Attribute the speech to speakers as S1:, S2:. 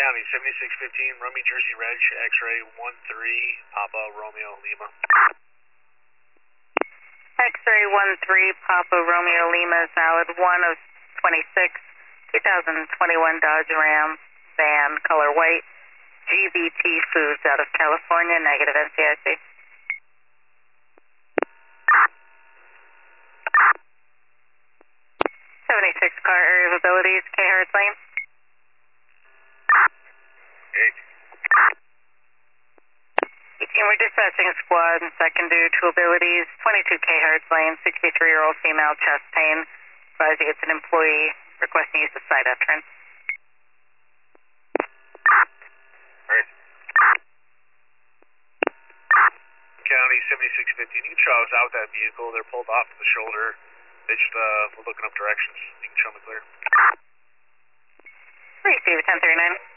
S1: County 7615, Romeo Jersey Reg, X-ray 13, Papa Romeo Lima.
S2: X-ray 13, Papa Romeo Lima, valid 1 of 26, 2021 Dodge Ram, van, color white, GBT Foods out of California, negative NCIC. 76 car area of abilities, K Hertz Lane. We're dispatching a squad and second due to abilities, 22 K Hertz Lane, 63-year-old female, chest pain, advising it's an employee requesting use of side entrance.
S1: County 7615, you can show us out that vehicle. They're pulled off of the shoulder. They just were looking up directions. You can show me clear.
S2: Receive 1039.